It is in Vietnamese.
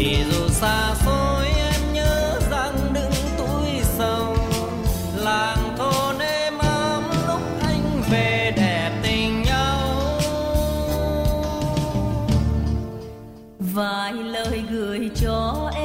Thì dù xa xôi em nhớ rằng đừng túi sầu, làng thôn êm ấm lúc anh về đẹp tình nhau. Vài lời gửi cho em